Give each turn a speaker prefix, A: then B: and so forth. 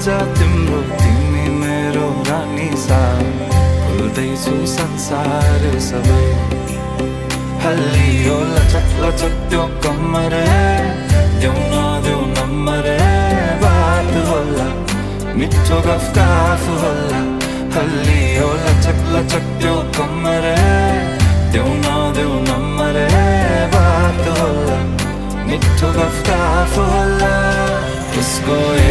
A: तिम्रो तिमी मेरो रानी सा भुल्दैछु संसार सबै हल्लियो लचक लचक त्यो कम्मर देऊ नदेऊ नम्बर बात होला मिठो गफ होला हल्लियो लचक लचक त्यो कम्मर देऊ नदेऊ नम्बर बात होला मिठो गफ होला उसको